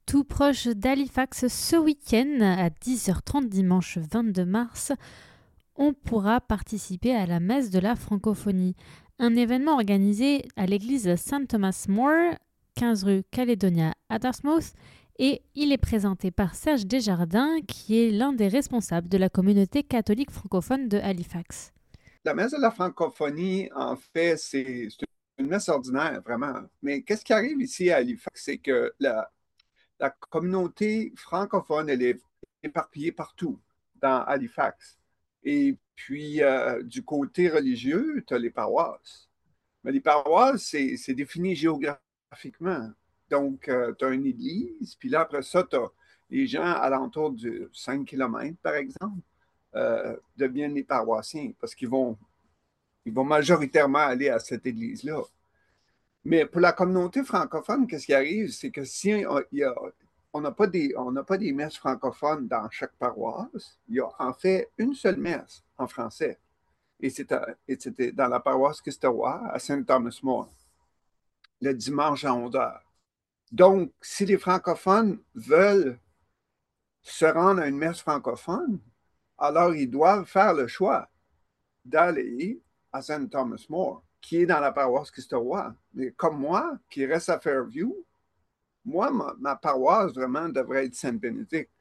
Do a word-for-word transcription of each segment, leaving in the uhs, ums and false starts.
tout proche d'Halifax ce week-end à dix heures trente dimanche vingt-deux mars, on pourra participer à la messe de la francophonie, un événement organisé à l'église Saint Thomas More, quinze rue Caledonia à Dartmouth, et il est présenté par Serge Desjardins, qui est l'un des responsables de la communauté catholique francophone de Halifax. La messe de la francophonie, en fait, c'est c'est une messe ordinaire, vraiment. Mais qu'est-ce qui arrive ici à Halifax, c'est que la, la communauté francophone, elle est éparpillée partout dans Halifax. Et puis, euh, du côté religieux, tu as les paroisses. Mais les paroisses, c'est c'est défini géographiquement. Donc, tu as une église, puis là, après ça, tu as les gens alentour de cinq kilomètres, par exemple, euh, deviennent les paroissiens parce qu'ils vont ils vont majoritairement aller à cette église-là. Mais pour la communauté francophone, qu'est-ce qui arrive? C'est que si on il y a- on n'a pas des, on n'a pas des messes francophones dans chaque paroisse, il y a en fait une seule messe en français. Et c'était et c'était dans la paroisse Kistawa à Saint-Thomas-More, le dimanche à onze heures. Donc, si les francophones veulent se rendre à une messe francophone, alors ils doivent faire le choix d'aller à Saint Thomas More, qui est dans la paroisse Christ-Roi. Mais comme moi, qui reste à Fairview, moi, ma, ma paroisse vraiment devrait être Saint-Bénédicte.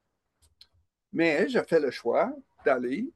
Mais j'ai fait le choix d'aller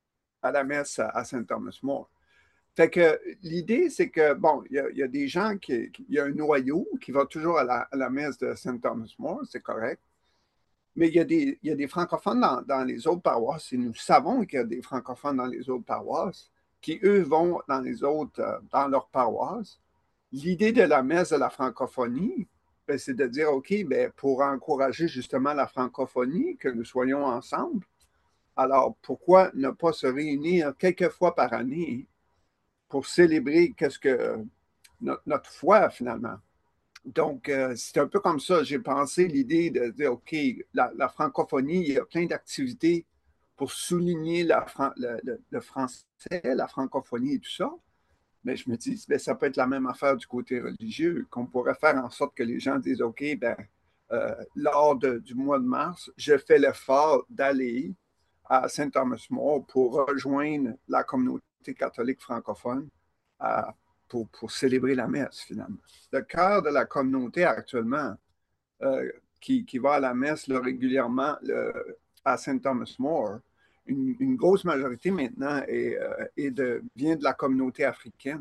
à la messe à, à Saint Thomas More. Fait que l'idée, c'est que, bon, il y, a- il y a des gens qui, il y a un noyau qui va toujours à la, à la messe de Saint Thomas More, c'est correct. Mais il y a des, il y a des francophones dans, dans les autres paroisses, et nous savons qu'il y a des francophones dans les autres paroisses, qui, eux, vont dans les autres, euh, dans leurs paroisses. L'idée de la messe de la francophonie, ben, c'est de dire, OK, ben, pour encourager justement la francophonie, que nous soyons ensemble, alors pourquoi ne pas se réunir quelques fois par année pour célébrer qu'est-ce que notre, notre foi, finalement? Donc, euh, c'est un peu comme ça. J'ai pensé l'idée de dire, OK, la, la francophonie, il y a plein d'activités pour souligner la Fran- le, le- le français, la francophonie et tout ça. Mais je me dis, ben, ça peut être la même affaire du côté religieux, qu'on pourrait faire en sorte que les gens disent, OK, ben, euh, lors de- du mois de mars, je fais l'effort d'aller à Saint-Thomas-More pour rejoindre la communauté catholique francophone à- pour, pour célébrer la messe, finalement. Le cœur de la communauté actuellement, euh, qui, qui va à la messe là, régulièrement le- à Saint-Thomas-More, une, une grosse majorité maintenant est, euh, est de, vient de la communauté africaine.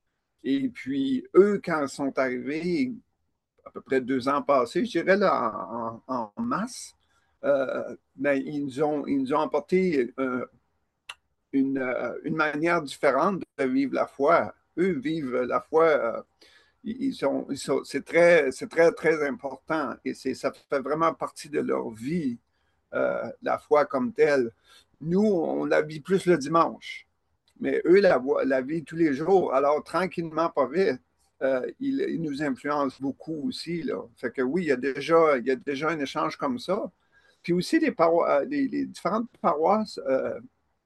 Et puis, eux, quand ils sont arrivés, à peu près deux ans passés, je dirais là, en, en- en masse, euh, ben, ils nous ont, ils nous ont apporté euh, une, euh, une manière différente de vivre la foi. Eux vivent la foi, euh, ils sont, ils sont- c'est très, c'est très, très important et c'est, ça fait vraiment partie de leur vie, euh, la foi comme telle. Nous, on la vit plus le dimanche, mais eux la, voient- la vivent tous les jours. Alors, tranquillement, pas vite, euh, ils, ils nous influencent beaucoup aussi, là. Fait que oui, il y a déjà, il y a déjà un échange comme ça. Puis aussi, les, paro- euh, les, les différentes paroisses, euh,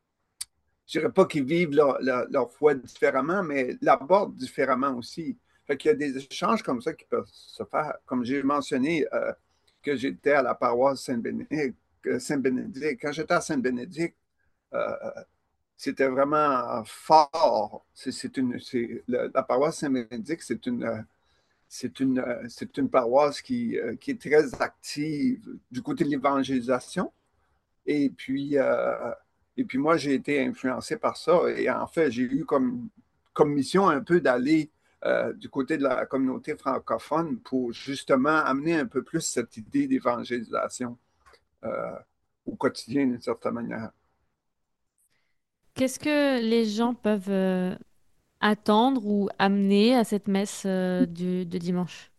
je dirais pas qu'ils vivent leur, leur- leur foi différemment, mais l'abordent différemment aussi. Fait qu'il y a des échanges comme ça qui peuvent se faire. Comme j'ai mentionné euh, que j'étais à la paroisse Saint-Bénédicte, euh, Saint-Bénédicte. Quand j'étais à Saint-Bénédicte, euh, c'était vraiment fort. C'est, c'est une, c'est, le- la paroisse Saint-Bénédicte, c'est une, euh, c'est une, euh, c'est une paroisse qui, euh, qui est très active du côté de l'évangélisation. Et puis, euh, et puis moi, j'ai été influencé par ça. Et en fait, j'ai eu comme, comme mission un peu d'aller euh, du côté de la communauté francophone pour justement amener un peu plus cette idée d'évangélisation euh, au quotidien d'une certaine manière. Qu'est-ce que les gens peuvent euh, attendre ou amener à cette messe euh, du- de dimanche?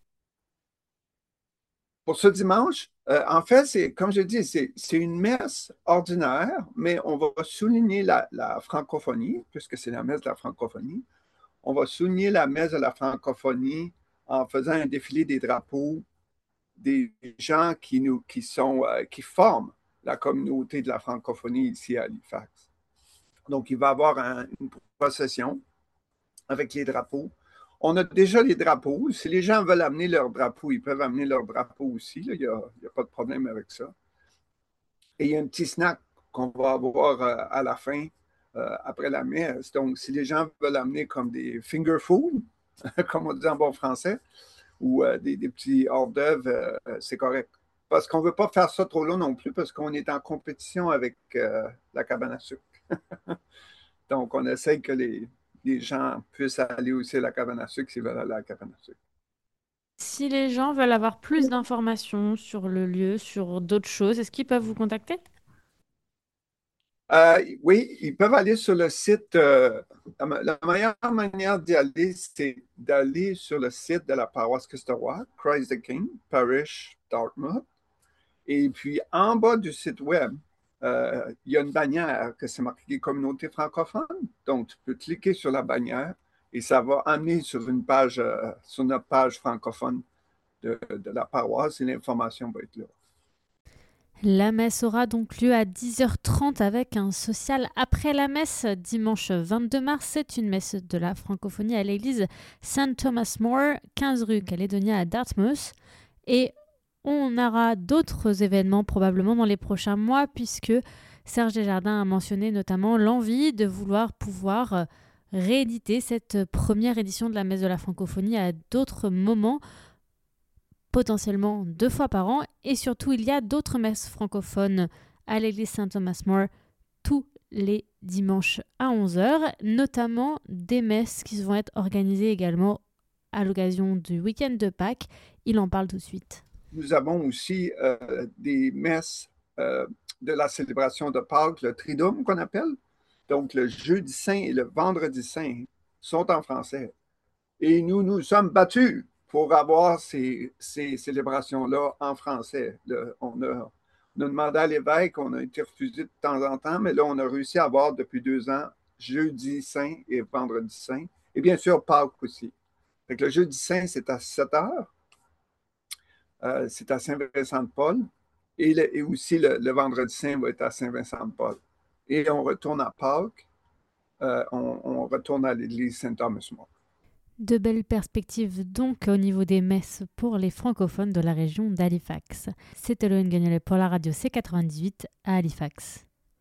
Pour ce dimanche, euh, en fait, c'est comme je dis, c'est c'est une messe ordinaire, mais on va souligner la, la francophonie, puisque c'est la messe de la francophonie. On va souligner la messe de la francophonie en faisant un défilé des drapeaux des gens qui, nous, qui, sont, euh, qui forment la communauté de la francophonie ici à Halifax. Donc, il va y avoir un- une procession avec les drapeaux. On a déjà les drapeaux. Si les gens veulent amener leurs drapeaux, ils peuvent amener leurs drapeaux aussi. Là. Il n'y a, il y a pas de problème avec ça. Et il y a un petit snack qu'on va avoir euh, à la fin, euh, après la messe. Donc, si les gens veulent amener comme des finger food, comme on dit en bon français, ou euh, des, des petits hors-d'œuvre, euh, c'est correct. Parce qu'on ne veut pas faire ça trop long non plus, parce qu'on est en compétition avec euh, la cabane à sucre. Donc, on essaye que les, les gens puissent aller aussi à la cabane à sucre s'ils veulent aller à la cabane à sucre. Si les gens veulent avoir plus d'informations sur le lieu, sur d'autres choses, est-ce qu'ils peuvent vous contacter? Euh, oui, ils peuvent aller sur le site. Euh, la, la meilleure manière d'y aller, c'est d'aller sur le site de la paroisse Christ-Roi, Christ the King, Parish Dartmouth. Et puis, en bas du site web, euh, il y a une bannière que c'est marqué Communauté francophone. Donc, tu peux cliquer sur la bannière et ça va amener sur une page, euh, sur notre page francophone de, de la paroisse et l'information va être là. La messe aura donc lieu à dix heures trente avec un social après la messe dimanche vingt-deux mars. C'est une messe de la francophonie à l'église Saint Thomas More, quinze rue Calédonia à Dartmouth. Et on aura d'autres événements probablement dans les prochains mois puisque Serge Desjardins a mentionné notamment l'envie de vouloir pouvoir rééditer cette première édition de la messe de la francophonie à d'autres moments, potentiellement deux fois par an. Et surtout, il y a d'autres messes francophones à l'église Saint Thomas More tous les dimanches à onze heures, notamment des messes qui vont être organisées également à l'occasion du week-end de Pâques. Il en parle tout de suite. Nous avons aussi euh, des messes euh, de la célébration de Pâques, le Triduum qu'on appelle. Donc, le jeudi saint et le vendredi saint sont en français. Et nous nous sommes battus pour avoir ces, ces célébrations-là en français. Le, on, a, on a demandé à l'évêque, on a été refusé de temps en temps, mais là, on a réussi à avoir depuis deux ans jeudi saint et vendredi saint. Et bien sûr, Pâques aussi. Fait que le jeudi saint, c'est à sept heures. Euh, c'est à Saint-Vincent-de-Paul. Et, le, et aussi, le, le vendredi saint va être à Saint-Vincent-de-Paul. Et on retourne à Pâques. Euh, on, on retourne à l'église Saint-Thomas-More. De belles perspectives donc au niveau des messes pour les francophones de la région d'Halifax. C'était Loïc Gagnolet pour la radio C quatre-vingt-dix-huit à Halifax.